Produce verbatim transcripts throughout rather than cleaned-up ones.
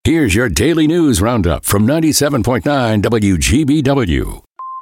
Here's your daily news roundup from ninety-seven point nine W G B W.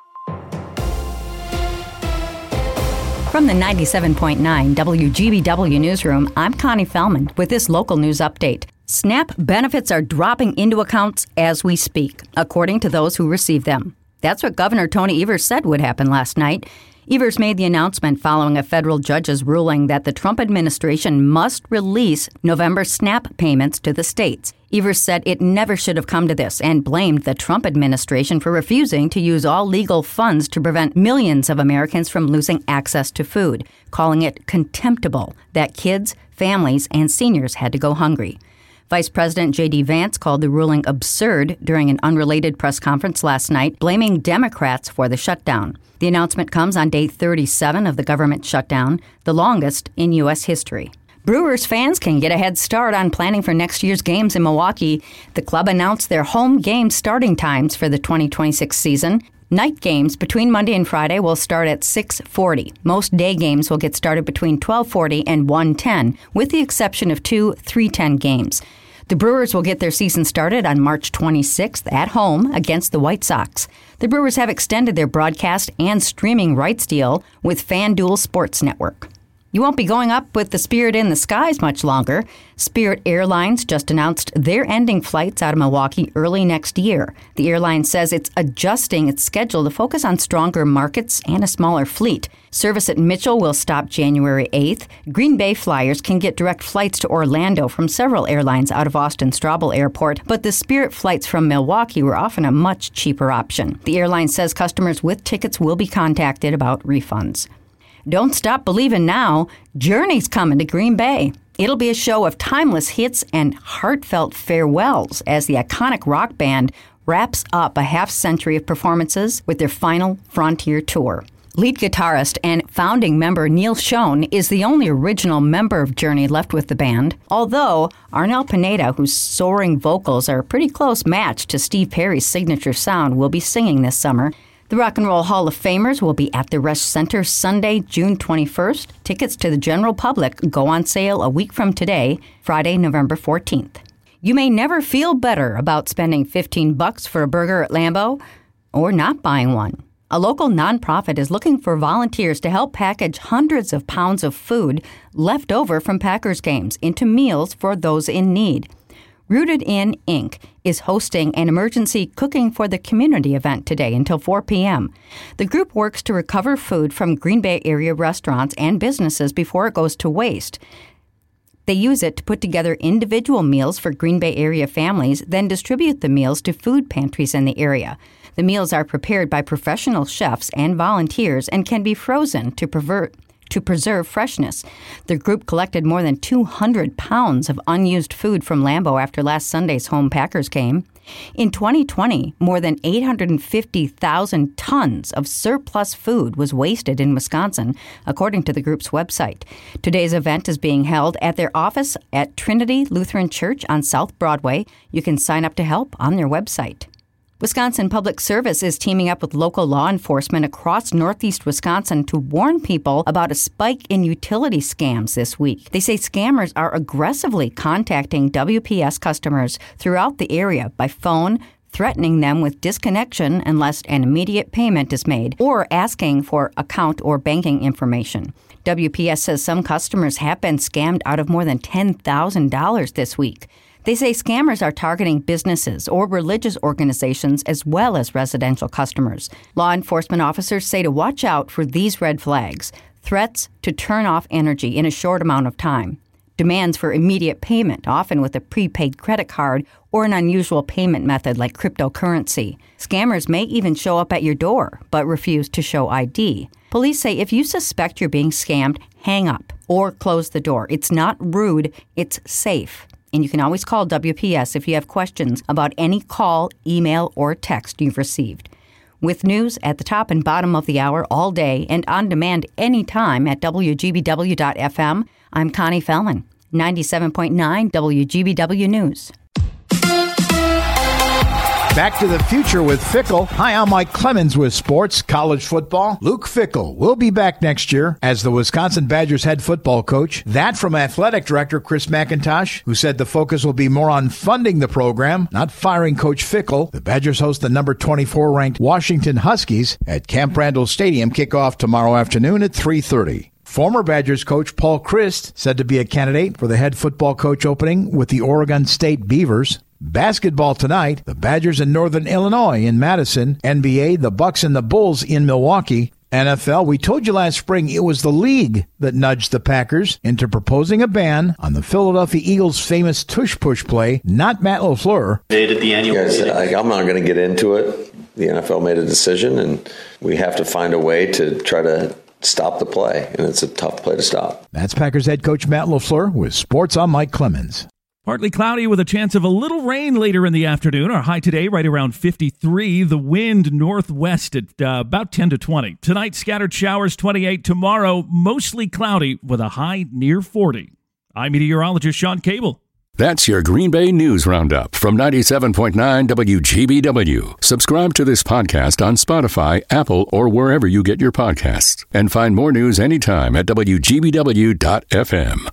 From the ninety-seven point nine W G B W newsroom, I'm Connie Fellman with this local news update. SNAP benefits are dropping into accounts as we speak, according to those who receive them. That's what Governor Tony Evers said would happen last night. Evers made the announcement following a federal judge's ruling that the Trump administration must release November SNAP payments to the states. Evers said it never should have come to this and blamed the Trump administration for refusing to use all legal funds to prevent millions of Americans from losing access to food, calling it contemptible that kids, families, and seniors had to go hungry. Vice President J D. Vance called the ruling absurd during an unrelated press conference last night, blaming Democrats for the shutdown. The announcement comes on day thirty-seven of the government shutdown, the longest in U S history. Brewers fans can get a head start on planning for next year's games in Milwaukee. The club announced their home game starting times for the twenty twenty-six season. Night games between Monday and Friday will start at six forty. Most day games will get started between twelve forty and one ten, with the exception of two three ten games. The Brewers will get their season started on March twenty-sixth at home against the White Sox. The Brewers have extended their broadcast and streaming rights deal with FanDuel Sports Network. You won't be going up with the Spirit in the skies much longer. Spirit Airlines just announced they're ending flights out of Milwaukee early next year. The airline says it's adjusting its schedule to focus on stronger markets and a smaller fleet. Service at Mitchell will stop January eighth. Green Bay flyers can get direct flights to Orlando from several airlines out of Austin Straubel Airport, but the Spirit flights from Milwaukee were often a much cheaper option. The airline says customers with tickets will be contacted about refunds. Don't stop believing now. Journey's coming to Green Bay. It'll be a show of timeless hits and heartfelt farewells as the iconic rock band wraps up a half century of performances with their final Frontier tour. Lead guitarist and founding member Neil Schon is the only original member of Journey left with the band, although Arnel Pineda, whose soaring vocals are a pretty close match to Steve Perry's signature sound, will be singing this summer. The Rock and Roll Hall of Famers will be at the Resch Center Sunday, June twenty-first. Tickets to the general public go on sale a week from today, Friday, November fourteenth. You may never feel better about spending fifteen bucks for a burger at Lambeau or not buying one. A local nonprofit is looking for volunteers to help package hundreds of pounds of food left over from Packers games into meals for those in need. Rooted in Incorporated is hosting an emergency Cooking for the Community event today until four p.m. The group works to recover food from Green Bay area restaurants and businesses before it goes to waste. They use it to put together individual meals for Green Bay area families, then distribute the meals to food pantries in the area. The meals are prepared by professional chefs and volunteers and can be frozen to pervert to preserve freshness. The group collected more than two hundred pounds of unused food from Lambeau after last Sunday's home Packers game. In twenty twenty, more than eight hundred fifty thousand tons of surplus food was wasted in Wisconsin, according to the group's website. Today's event is being held at their office at Trinity Lutheran Church on South Broadway. You can sign up to help on their website. Wisconsin Public Service is teaming up with local law enforcement across northeast Wisconsin to warn people about a spike in utility scams this week. They say scammers are aggressively contacting W P S customers throughout the area by phone, threatening them with disconnection unless an immediate payment is made, or asking for account or banking information. W P S says some customers have been scammed out of more than ten thousand dollars this week. They say scammers are targeting businesses or religious organizations as well as residential customers. Law enforcement officers say to watch out for these red flags: threats to turn off energy in a short amount of time, demands for immediate payment, often with a prepaid credit card or an unusual payment method like cryptocurrency. Scammers may even show up at your door but refuse to show I D. Police say if you suspect you're being scammed, hang up or close the door. It's not rude, it's safe. And you can always call W P S if you have questions about any call, email, or text you've received. With news at the top and bottom of the hour all day and on demand anytime at W G B W dot F M, I'm Connie Fellman, ninety-seven point nine W G B W News. Back to the future with Fickle. Hi, I'm Mike Clemens with sports, college football. Luke Fickle will be back next year as the Wisconsin Badgers head football coach. That from athletic director Chris McIntosh, who said the focus will be more on funding the program, not firing Coach Fickle. The Badgers host the number twenty-four ranked Washington Huskies at Camp Randall Stadium. Kickoff tomorrow afternoon at three thirty. Former Badgers coach Paul Chryst said to be a candidate for the head football coach opening with the Oregon State Beavers. Basketball tonight, the Badgers in Northern Illinois in Madison. N B A, the Bucks and the Bulls in Milwaukee. N F L, we told you last spring it was the league that nudged the Packers into proposing a ban on the Philadelphia Eagles' famous tush-push play, not Matt LaFleur. They did the annual yes, I, I'm not going to get into it. The N F L made a decision, and we have to find a way to try to stop the play, and it's a tough play to stop. That's Packers head coach Matt LaFleur with Sports. I'm Mike Clemens. Partly cloudy with a chance of a little rain later in the afternoon. Our high today right around fifty-three. The wind northwest at uh, about ten to twenty. Tonight, scattered showers, twenty-eight. Tomorrow, mostly cloudy with a high near forty. I'm meteorologist Sean Cable. That's your Green Bay News Roundup from ninety-seven point nine W G B W. Subscribe to this podcast on Spotify, Apple, or wherever you get your podcasts. And find more news anytime at W G B W dot F M.